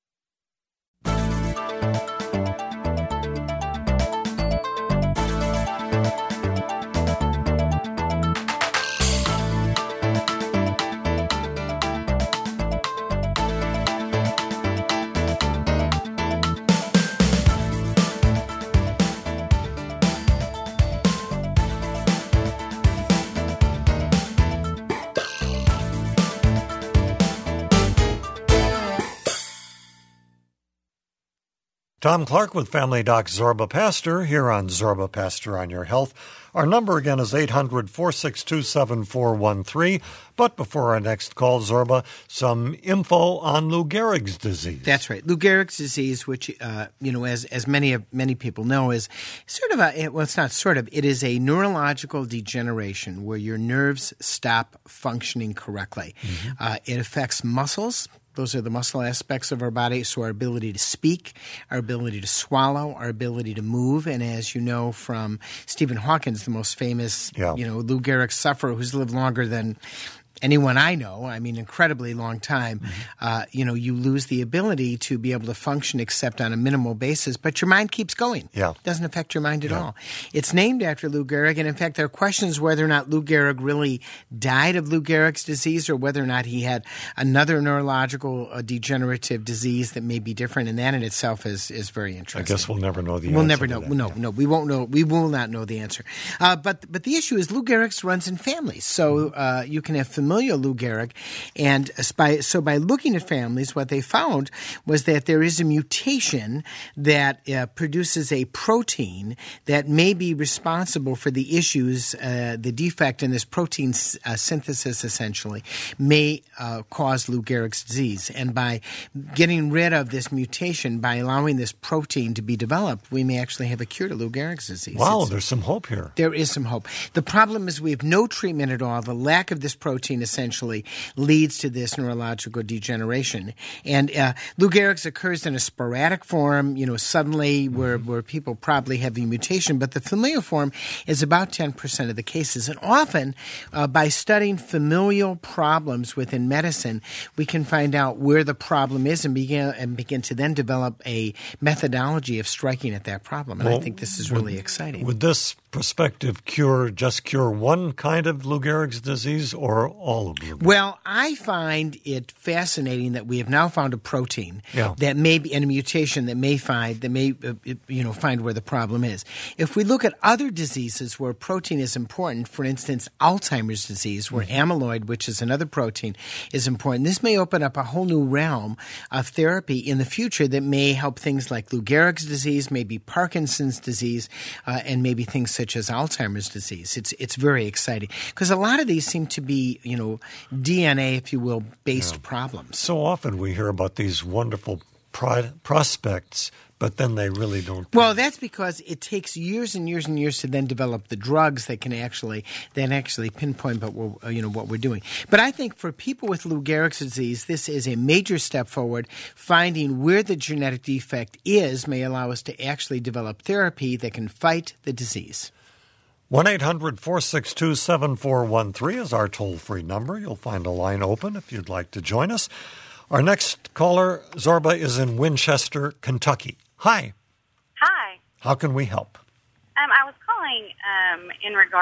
Tom Clark with Family Doc Zorba Pastor here on Zorba Pastor on Your Health. Our number again is eight hundred, four six two, seven four one three. But before our next call, Zorba, some info on Lou Gehrig's disease. That's right. Lou Gehrig's disease, which, uh, you know, as as many of many people know, is sort of a, well, it's not sort of, it is a neurological degeneration where your nerves stop functioning correctly. Mm-hmm. Uh, it affects muscles. Those are the muscle aspects of our body, so our ability to speak, our ability to swallow, our ability to move. And as you know from Stephen Hawkins, the most famous, yeah. you know, Lou Gehrig sufferer who's lived longer than anyone I know, I mean, incredibly long time, mm-hmm. uh, you know, you lose the ability to be able to function except on a minimal basis, but your mind keeps going. Yeah. It doesn't affect your mind at yeah. all. It's named after Lou Gehrig, and in fact, there are questions whether or not Lou Gehrig really died of Lou Gehrig's disease or whether or not he had another neurological uh, degenerative disease that may be different, and that in itself is, is very interesting. I guess we'll never know the we'll answer. We'll never know. That, no, yeah. no, we won't know. We will not know the answer. Uh, but, but the issue is Lou Gehrig's runs in families, so uh, you can have familial Lou Gehrig. And by, so by looking at families, what they found was that there is a mutation that uh, produces a protein that may be responsible for the issues, uh, the defect in this protein uh, synthesis essentially may uh, cause Lou Gehrig's disease. And by getting rid of this mutation, by allowing this protein to be developed, we may actually have a cure to Lou Gehrig's disease. Wow, it's, there's some hope here. There is some hope. The problem is we have no treatment at all. The lack of this protein essentially leads to this neurological degeneration. And uh, Lou Gehrig's occurs in a sporadic form, you know, suddenly where, where people probably have the mutation, but the familial form is about ten percent of the cases. And often, uh, by studying familial problems within medicine, we can find out where the problem is and begin, and begin to then develop a methodology of striking at that problem. And well, I think this is really exciting. Would this prospective cure just cure one kind of Lou Gehrig's disease or all of Lou Gehrig's? Well, I find it fascinating that we have now found a protein yeah. that may be, and a mutation that may find that may uh, you know find where the problem is. If we look at other diseases where protein is important, for instance, Alzheimer's disease, where mm-hmm. amyloid, which is another protein, is important, this may open up a whole new realm of therapy in the future that may help things like Lou Gehrig's disease, maybe Parkinson's disease, uh, and maybe things such as Alzheimer's disease. It's it's very exciting because a lot of these seem to be, you know, D N A, if you will, based yeah. problems. So often we hear about these wonderful pro- prospects, but then they really don't. Well, that's because it takes years and years and years to then develop the drugs that can actually then actually pinpoint what we're, you know, what we're doing. But I think for people with Lou Gehrig's disease, this is a major step forward. Finding where the genetic defect is may allow us to actually develop therapy that can fight the disease. one eight hundred, four six two, seven four one three is our toll-free number. You'll find a line open if you'd like to join us. Our next caller, Zorba, is in Winchester, Kentucky. Hi. Hi. How can we help? Um, I was calling um, in regards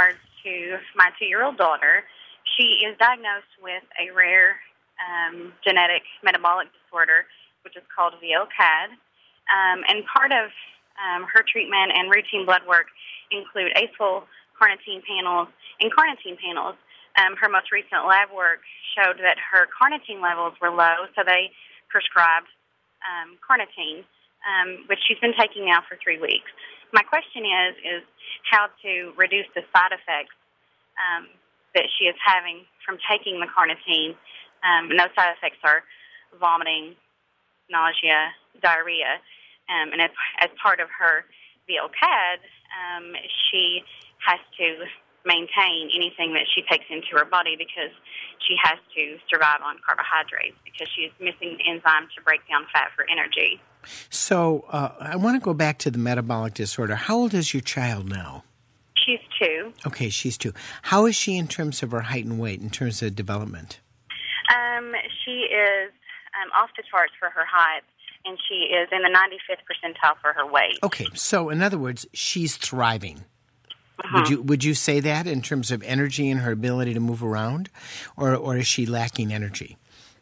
to my two-year-old daughter. She is diagnosed with a rare um, genetic metabolic disorder, which is called V L C A D. Um, and part of um, her treatment and routine blood work include A S I L carnitine panels and carnitine panels. Um, her most recent lab work showed that her carnitine levels were low, so they prescribed um, carnitine, um, which she's been taking now for three weeks. My question is, is how to reduce the side effects um, that she is having from taking the carnitine. Um, and those side effects are vomiting, nausea, diarrhea. Um, and as, as part of her V L C A D, um, she has to maintain anything that she takes into her body because she has to survive on carbohydrates because she is missing the enzyme to break down fat for energy. So uh, I want to go back to the metabolic disorder. How old is your child now? She's two. Okay, she's two. How is she in terms of her height and weight, in terms of development? Um, she is um, off the charts for her height, and she is in the ninety-fifth percentile for her weight. Okay, so in other words, she's thriving. Uh-huh. Would you would you say that in terms of energy and her ability to move around, or or is she lacking energy?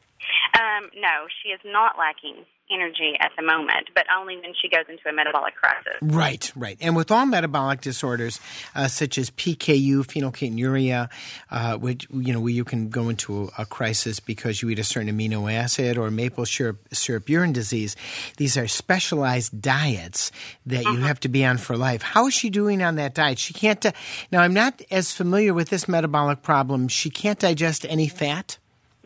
Um, no, she is not lacking energy at the moment, but only when she goes into a metabolic crisis. Right, right. And with all metabolic disorders, uh, such as P K U, phenylketonuria, uh, which, you know, where you can go into a, a crisis because you eat a certain amino acid, or maple syrup, syrup urine disease, these are specialized diets that uh-huh. you have to be on for life. How is she doing on that diet? She can't. Uh, now, I'm not as familiar with this metabolic problem. She can't digest any fat?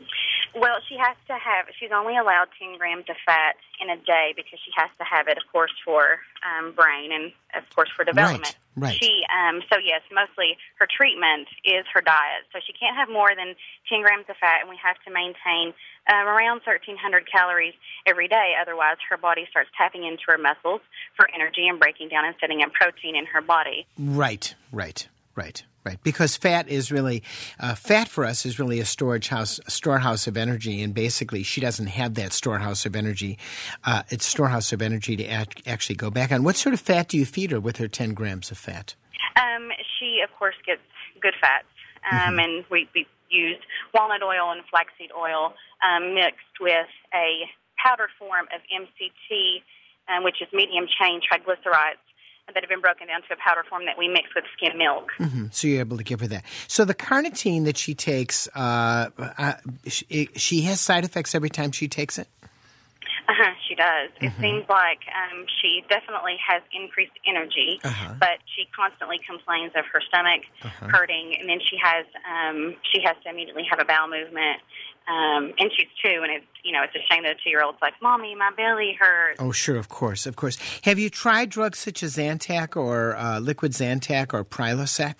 Well, she has to have, she's only allowed ten grams of fat in a day because she has to have it, of course, for um, brain and, of course, for development. Right, right. She, um, so, yes, mostly her treatment is her diet. So she can't have more than ten grams of fat, and we have to maintain um, around thirteen hundred calories every day. Otherwise, her body starts tapping into her muscles for energy and breaking down and setting up protein in her body. Right, right, right. Right, because fat is really uh, fat for us is really a storage house, a storehouse of energy, and basically she doesn't have that storehouse of energy. Uh, it's storehouse of energy to act, actually go back on. What sort of fat do you feed her with her ten grams of fat? Um, she, of course, gets good fats, um, mm-hmm. and we, we use walnut oil and flaxseed oil um, mixed with a powdered form of M C T, um, which is medium chain triglycerides, that have been broken down to a powder form that we mix with skim milk. Mm-hmm. So you're able to give her that. So the carnitine that she takes, uh, uh, she, she has side effects every time she takes it? Uh-huh, she does. Mm-hmm. It seems like um, she definitely has increased energy, uh-huh. but she constantly complains of her stomach uh-huh. hurting, and then she has um, she has to immediately have a bowel movement. Um, and she's two, and it's, you know, it's a shame that a two-year-old's like, Mommy, my belly hurts. Oh, sure, of course, of course. Have you tried drugs such as Zantac or uh, liquid Zantac or Prilosec?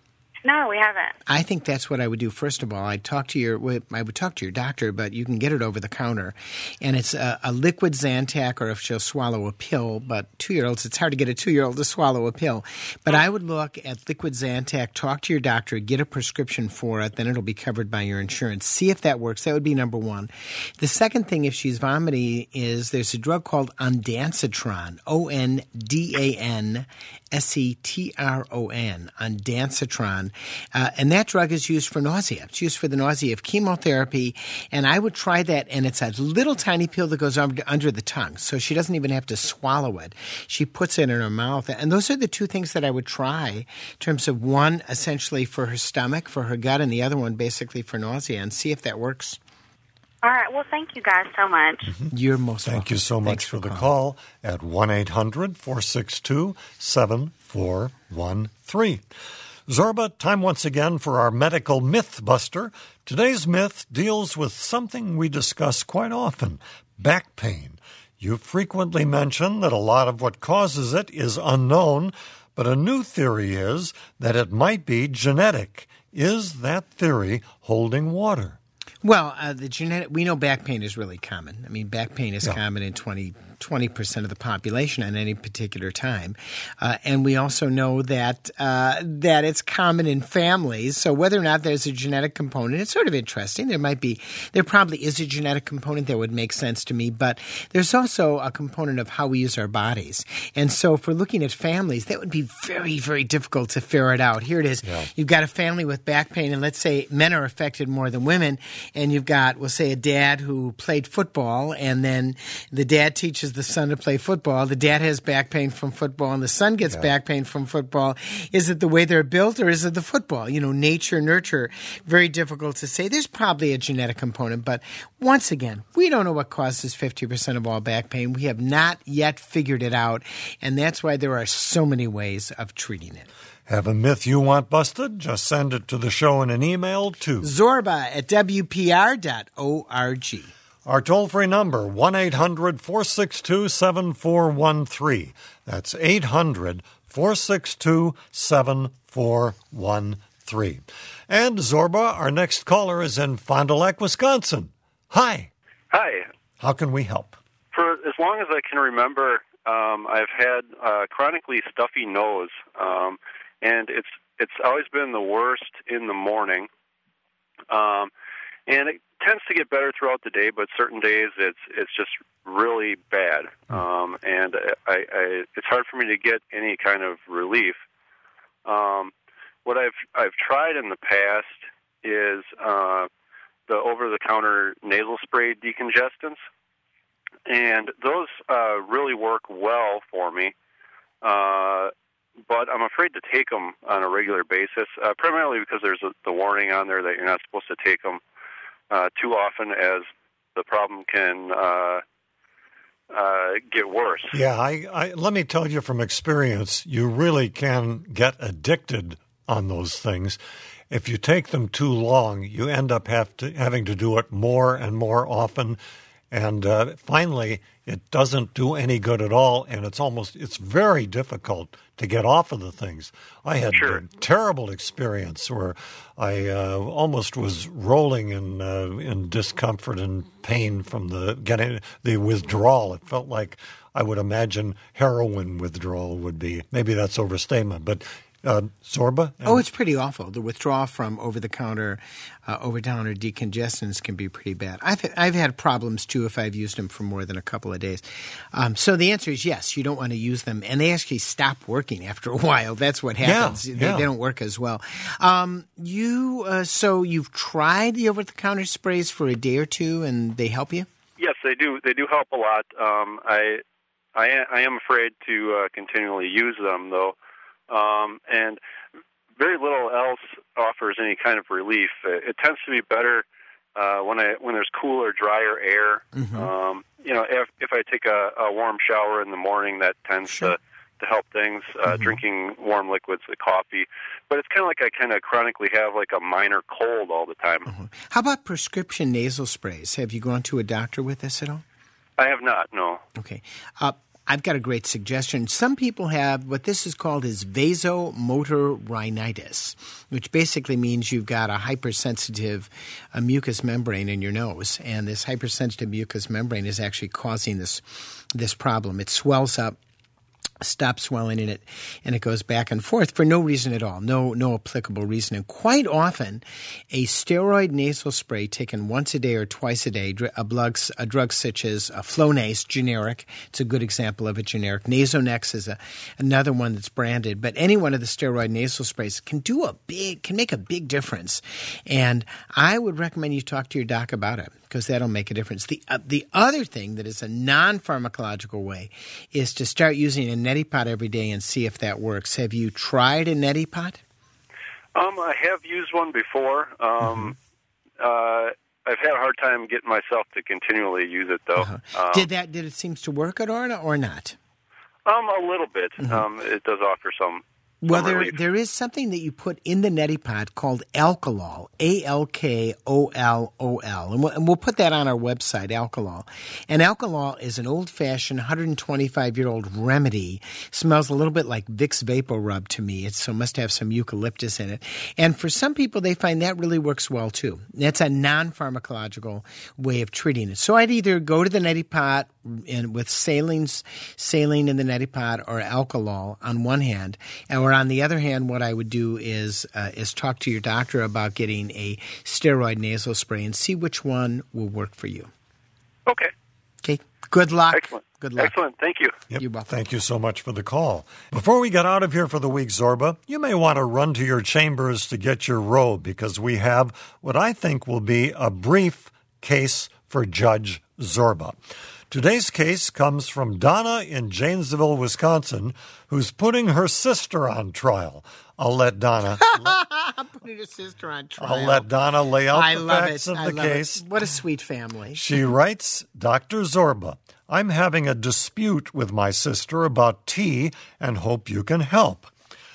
No, we haven't. I think that's what I would do. First of all, I'd talk to your, I would talk to your doctor, but you can get it over the counter. And it's a, a liquid Zantac, or if she'll swallow a pill. But two-year-olds, it's hard to get a two-year-old to swallow a pill. But I would look at liquid Zantac, talk to your doctor, get a prescription for it, then it'll be covered by your insurance. See if that works. That would be number one. The second thing, if she's vomiting, is there's a drug called ondansetron, O N D A N S E T R O N, ondansetron. Uh, and that drug is used for nausea. It's used for the nausea of chemotherapy. And I would try that, and it's a little tiny pill that goes under, under the tongue. So she doesn't even have to swallow it. She puts it in her mouth. And those are the two things that I would try in terms of one, essentially for her stomach, for her gut, and the other one basically for nausea, and see if that works. All right. Well, thank you guys so much. Mm-hmm. You're most Thank welcome. you so much Thanks for, for the calling. call at one eight hundred four six two seven four one three. Zorba, time once again for our medical myth buster. Today's myth deals with something we discuss quite often, back pain. You frequently mention that a lot of what causes it is unknown, but a new theory is that it might be genetic. Is that theory holding water? Well, uh, the genetic, we know back pain is really common. I mean, back pain is yeah. common in twenty, twenty percent of the population at any particular time. Uh, and we also know that uh, that it's common in families. So whether or not there's a genetic component, it's sort of interesting. There might be, there probably is a genetic component that would make sense to me, but there's also a component of how we use our bodies. And so if we're looking at families, that would be very, very difficult to ferret out. Here it is. Yeah. You've got a family with back pain, and let's say men are affected more than women, and you've got, we'll say, a dad who played football, and then the dad teaches the son to play football. The dad has back pain from football, and the son gets yeah. back pain from football. Is it the way they're built, or is it the football? You know, nature, nurture, very difficult to say. There's probably a genetic component, but once again, we don't know what causes fifty percent of all back pain. We have not yet figured it out, and that's why there are so many ways of treating it. Have a myth you want busted? Just send it to the show in an email to Zorba at W P R dot org. Our toll-free number, one eight hundred four six two seven four one three. That's eight hundred four six two seven four one three. And Zorba, our next caller is in Fond du Lac, Wisconsin. Hi. Hi. How can we help? For as long as I can remember, um, I've had uh, chronically stuffy nose, um, and it's it's always been the worst in the morning. Um, and it tends to get better throughout the day, but certain days it's it's just really bad, um, and I, I, it's hard for me to get any kind of relief. Um, what I've I've tried in the past is uh, the over-the-counter nasal spray decongestants, and those uh, really work well for me. Uh, but I'm afraid to take them on a regular basis, uh, primarily because there's a, the warning on there that you're not supposed to take them uh, too often, as the problem can uh, uh, get worse. Yeah, I, I let me tell you from experience, you really can get addicted on those things. If you take them too long, you end up have to, having to do it more and more often. And uh, finally, it doesn't do any good at all, and it's almost it's very difficult to get off of the things. I had sure. a terrible experience where I uh, almost was rolling in uh, in discomfort and pain from the getting the withdrawal. It felt like I would imagine heroin withdrawal would be. Maybe that's overstatement, but. Uh, Zorba? Oh, it's pretty awful. The withdrawal from over-the-counter, uh, over-the-counter decongestants can be pretty bad. I've I've had problems too if I've used them for more than a couple of days. Um, so the answer is yes. You don't want to use them, and they actually stop working after a while. That's what happens. Yeah, they, yeah. they don't work as well. Um, you uh, so you've tried the over-the-counter sprays for a day or two, and they help you? Yes, they do. They do help a lot. Um, I I I am afraid to uh, continually use them though. Um, and very little else offers any kind of relief. It, it tends to be better uh, when I when there's cooler, drier air. Mm-hmm. Um, you know, if if I take a, a warm shower in the morning, that tends sure. to, to help things. Uh, mm-hmm. Drinking warm liquids, like coffee, but it's kind of like I kind of chronically have like a minor cold all the time. Mm-hmm. How about prescription nasal sprays? Have you gone to a doctor with this at all? I have not. No. Okay. Uh, I've got a great suggestion. Some people have what this is called is vasomotor rhinitis, which basically means you've got a hypersensitive uh, mucous membrane in your nose, and this hypersensitive mucous membrane is actually causing this this problem. It swells up, stops swelling in it, and it goes back and forth for no reason at all, no no applicable reason. And quite often, a steroid nasal spray taken once a day or twice a day, a, drug, a drug such as a Flonase, generic, it's a good example of a generic. Nasonex is a, another one that's branded, but any one of the steroid nasal sprays can do a big, can make a big difference. And I would recommend you talk to your doc about it, because that'll make a difference. The uh, the other thing that is a non-pharmacological way is to start using a neti pot every day and see if that works. Have you tried a neti pot? Um, I have used one before. Um, mm-hmm. uh, I've had a hard time getting myself to continually use it, though. Uh-huh. Um, did that? Did it seem to work at all, or not? Um, a little bit. Mm-hmm. Um, it does offer some. Well, some there relief. there is something that you put in the neti pot called Alkalol, A L K O L O L, and we'll, and we'll put that on our website, Alkalol. And Alkalol is an old-fashioned one hundred twenty-five-year-old remedy. Smells a little bit like Vicks Vapor Rub to me. It so must have some eucalyptus in it. And for some people, they find that really works well, too. That's a non-pharmacological way of treating it. So I'd either go to the neti pot and with saline, saline in the neti pot or Alkalol on one hand, or on the other hand, what I would do is uh, is talk to your doctor about getting a steroid nasal spray and see which one will work for you. Okay. Okay. Good luck. Excellent. Good luck. Excellent. Thank you. Yep. You're welcome. Thank you so much for the call. Before we get out of here for the week, Zorba, you may want to run to your chambers to get your robe because we have what I think will be a brief case for Judge Zorba. Today's case comes from Donna in Janesville, Wisconsin, who's putting her sister on trial. I'll let Donna. I'm putting her sister on trial. I'll let Donna lay out I the love facts it. of I the love case. It. What a sweet family. She writes, Doctor Zorba, I'm having a dispute with my sister about tea and hope you can help.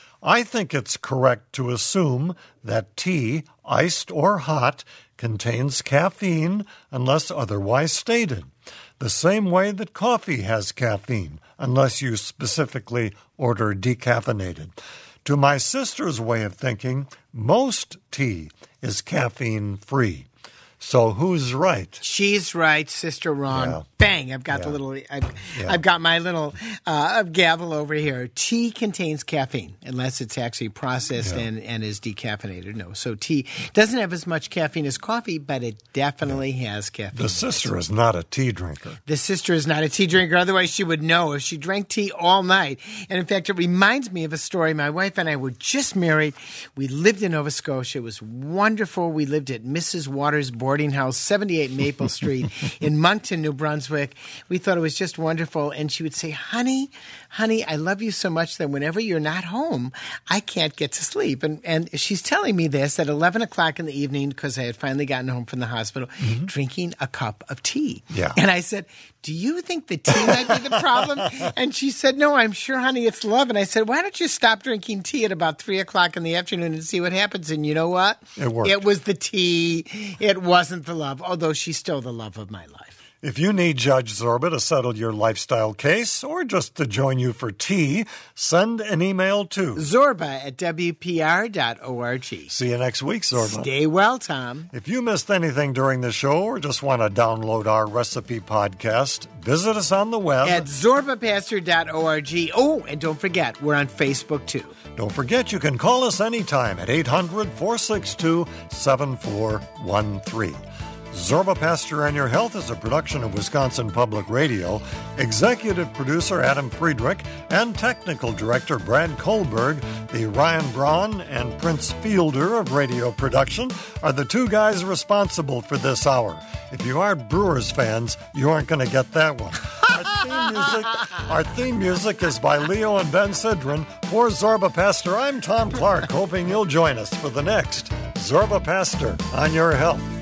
I think it's correct to assume that tea, iced or hot, contains caffeine unless otherwise stated. The same way that coffee has caffeine, unless you specifically order decaffeinated. To my sister's way of thinking, most tea is caffeine-free. So who's right? She's right, sister wrong. Yeah. Bang! I've got Yeah. the little. I've, Yeah. I've got my little uh, gavel over here. Tea contains caffeine, unless it's actually processed Yeah. and, and is decaffeinated. No, so tea doesn't have as much caffeine as coffee, but it definitely yeah. has caffeine. The sister is not a tea drinker. The sister is not a tea drinker. Otherwise, she would know if she drank tea all night. And in fact, it reminds me of a story. My wife and I were just married. We lived in Nova Scotia. It was wonderful. We lived at Missus Waters' boarding house, seventy-eight Maple Street in Moncton, New Brunswick. We thought it was just wonderful. And she would say, honey, honey, I love you so much that whenever you're not home, I can't get to sleep. And and she's telling me this at eleven o'clock in the evening because I had finally gotten home from the hospital, mm-hmm. drinking a cup of tea. Yeah. And I said, do you think the tea might be the problem? And she said, no, I'm sure, honey, it's love. And I said, why don't you stop drinking tea at about three o'clock in the afternoon and see what happens? And you know what? It worked. It was the tea. It wasn't the love, although she's still the love of my life. If you need Judge Zorba to settle your lifestyle case or just to join you for tea, send an email to Zorba at W P R dot org. See you next week, Zorba. Stay well, Tom. If you missed anything during the show or just want to download our recipe podcast, visit us on the web at Zorba Pastor dot org. Oh, and don't forget, we're on Facebook, too. Don't forget, you can call us anytime at eight hundred, four six two, seven four one three. Zorba Pastor on Your Health is a production of Wisconsin Public Radio. Executive producer Adam Friedrich and technical director Brad Kohlberg. The Ryan Braun and Prince Fielder of radio production are the two guys responsible for this hour. If you aren't Brewers fans, you aren't going to get that one. Our theme music, our theme music is by Leo and Ben Sidran. For Zorba Pastor, I'm Tom Clark, hoping you'll join us for the next Zorba Pastor on Your Health.